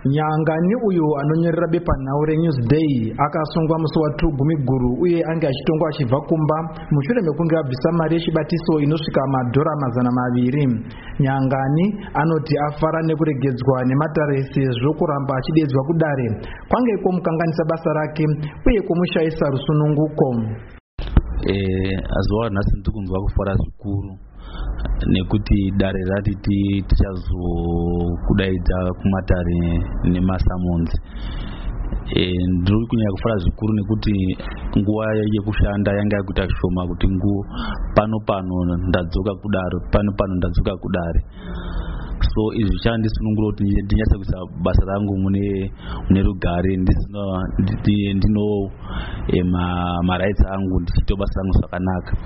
Nyangani uyu anonyerera bepanhau reNewsday akasungwa musi wa2 Gumiguru uye anga achitongwa achibva kumba mushure mekunge abvisa mari yechibatiso inosvika $200. Nyangani anoti afara nekuregedzwa nematare sezvo kuramba achidedzwa kudare kwange kwomukanganisa basa rake uye kwomushayisa rusununguko. Azuva nhasi ndikunzwa kufara zvikuru nekuti dare ratiti tichazokudaidza kumatare nemasamonzi. Ndiri kunyanya kufara zvikuru nekuti nguva yekushanda yanga yakuita shoma kuti pano ndadzoka kudare. So izvi zvichandisunungura kuti ndinyatse kuisa basa rangu mune rugare ndino marights angu ndichito basa rangu zvakanaka.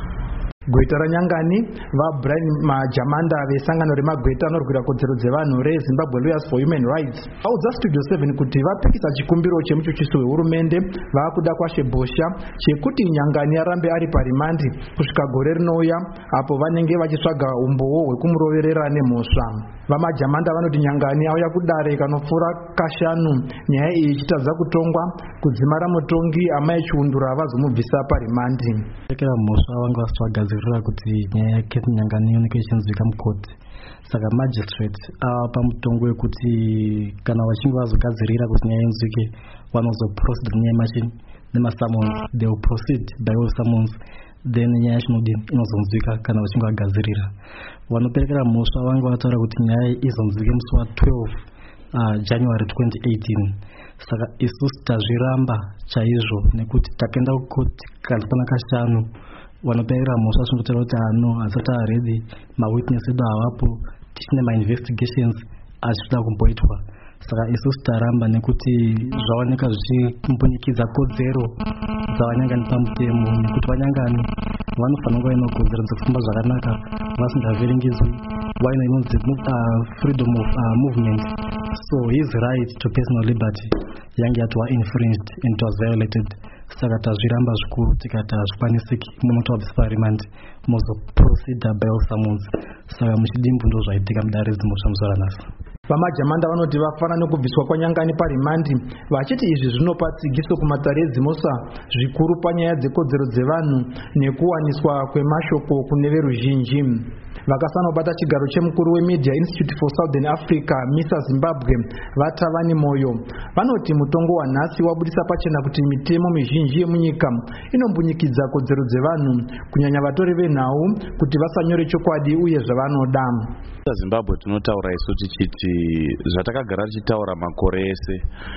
Gweta raNyangani vaBrian Majamanda vesangano remagweta anorwira kodzero dzevanhu reZimbabwe Lawyers for Human Rights vaudza Studio 7 kuti vapikisa chikumbiro chemuchuchisi wehurumende vakuda kwashe Bosha chekuti Nyangani arambe ari parimandi kusvika gore rinouya apo vanenge vachitsvaga umbowo hwekumuroverera nemhosva. VaMajamanda vanoti Nyangani auya kudare kanopfuura kashanu nyaya iyi ichitadza kutongwa kudzimara mutongi amai chiundura vazomubvisa parimandi. Mhosva vanga vasagadzirira kuti nyaya yake Nyangani ioneke ichinzwika mukoti. Saka magistrate pamutongo wekuti kana vachinge vazogadzirira kuti nyaya inzwike vanozoproceed nenyaya nemasummons. They will proceed by all summons, then nyaya inozonzwika kana vachinge vagadzirira. Vanoperekera mhosva vanga vataura kuti nyaya izonzwike musi wa12 January 2018. Saka isusu tazviramba chaizvo nekuti takaenda kukoti kana pana kashanu. Vanoperekera mhosva zvinotaura kuti hazvisati ready, mawitness edu havapo, tichine mainvestigations azvichida kumboitwa. Saka isusu taramba nekuti zvaoneka zvichimbunyikidza kodzero dzavanyangani pamutemo nekuti vanyangani vanofanira kuva ine kodzero dzekufamba zvakanaka vasingaverengedzwi vaine inonzi freedom of movement. So his right to personal liberty yange yatwa infringed and it was violated. Saka tazviramba zvikuru tikati hazvikwanisiki munotobvisa parimandi muzoproceed by all summons. Saka muchidimbu ndo zvaitika mudare dzimhosva muzora nhasi. VaMajamanda vanoti vafana nekubviswa kwaNyangani parimandi vachiti izvi zvinopa tsigiso kumatare edzimhosva zvikuru panyaya dzekodzero dzevanhu nekuwaniswa kwemashoko kune veruzhinji. Vakasanobata chigaro chemukuru weMedia Institute for Southern Africa Misa Zimbabwe Vatavani Moyo vanoti mutongo wanhasi wabudisa pachena kuti mitemo mizhinji yemunyika inombunyikidza kodzero dzevanhu kunyanya vatori venhau kuti vasanyore chokwadi uye zvavanoda. Zimbabwe tinotaura isu tichiti zvatakagara tichitaura makore ese,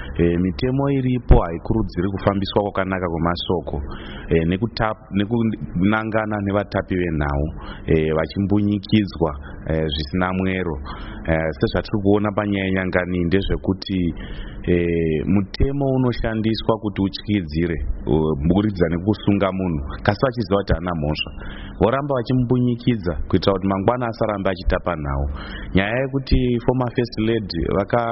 mitemo iripo haikurudziri kufambiswa kwakanaka kwemashoko nekunangana nevatapi venhau vachimbunyikidzwa zvisina mwero. Sezvatiri kuona panyaya yeNyangani ndezvekuti mutemo unoshandiswa kuti utyidzire kuburikidza nekusunga munhu kasi vachiziva kuti hana mhosva, voramba vachimbunyikidza kuitira kuti mangwana asaramba achitapa nhau. Nyaya yekuti former first lady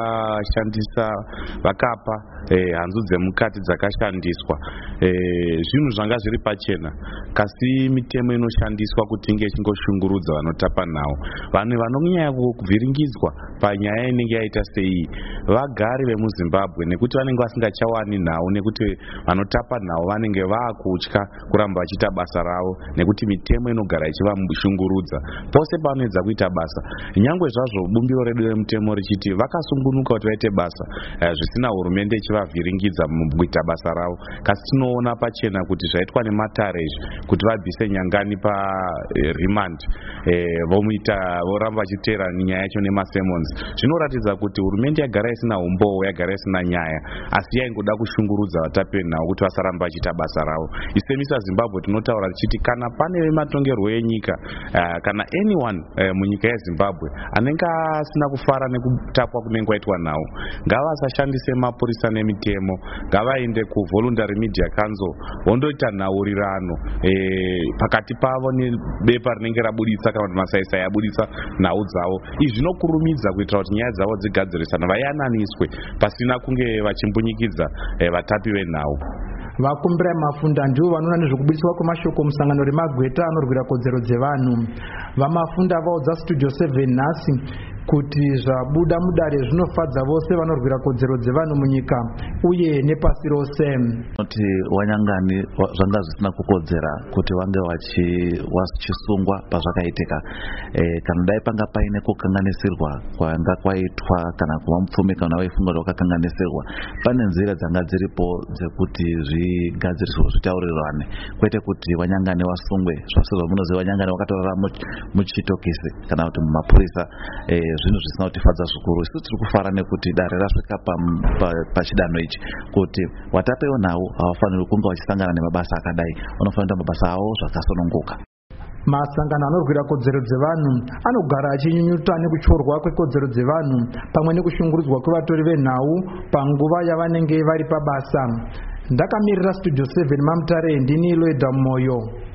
vakapa hanzu dzemukati dzakashandiswa, zvinhu zvanga zviri pachena, kasi mitemo inoshandiswa kuti inge ichingoshungurudza vanotapa nhau. Vanhu vanonyanya kuvhiringidzwa panyaya inenge yaita sei vagari vemuZimbabwe nekuti vanenge vasingachawani nhau, nekuti vanotapa nhau vanenge vaakutya kuramba vachiita basa ravo nekuti mitemo inogara ichivashungurudza pose pavanoedza kuita basa. Nyangwe zvazvo bumbiro redu remutemo richiti vakasungunuka kuti vaite basa zvisina hurumende ichivavhiringidza mukuita basa ravo, kasi tinoona pachena kuti zvaitwa nematare izvi kuti vabvise Nyangani parimand voramba vachiteera nyaya yacho nemasemons. Zvinoratidza kuti hurumende yagara isina umbowo, yagara isina nyaya, asi yaingoda kushungurudza vatapi venhau kuti vasaramba vachiita basa ravo. Isemisa Zimbabwe tinotaura tichiti kana pane vematongerwo enyika kana anyone munyika yeZimbabwe anenge asina kufara nekutapwa kunenge kwaitwa nhau, ngavasashandise mapurisa nemitemo, ngavaende kuvoluntary media council vondoita nhaurirano pakati pavo nebepa rinenge rabudisa kana kuti masaisai abudisa nhau dzavo. Izvi zvinokurumidza kuitira kuti nyaya dzavo dzigadzirisana vayananiswe pasina kunge vachimbunyikidza vatapi venhau. Vakumbira Mafunda ndivo vanoona nezvekubudiswa kwemashoko musangano remagweta anorwira kodzero dzevanhu. VaMafunda vaudza Studio 7 nhasi kuti zvabuda mudare zvinofadza vose vanorwira kodzero dzevanhu munyika uye nepasi rose. Kuti Wanyangani zvanga zvisina kukodzera kuti vange vachisungwa pazvakaitika, kana dai panga paine kukanganisirwa kwanga kwaitwa kana kuva mupfumi kana vaifunga kuti wakakanganisirwa, pane nzira dzanga dziripo dzekuti zvigadziriswe zvitaurirwane, kwete kuti Wanyangani vasungwe. Zvasezvo munoziva Wanyangani wakatorara muchitokisi kana kuti mumapurisa, zvinhu zvisina kutifadza zvikuru. Isu tiri kufara nekuti dare rasvika pachidanho ichi kuti watapewo nhau havafaniri kunge vachisangana nemabasa akadai, vanofanira mabasa avo zvakasununguka. Masangano anorwira kodzero dzevanhu anogara achinyunyuta nekutyorwa kwekodzero dzevanhu pamwe nekushungurudzwa kwevatori venhau panguva yavanenge vari pabasa. Ndakamirira Studio 7 Mamutare, ndini Loida Moyo.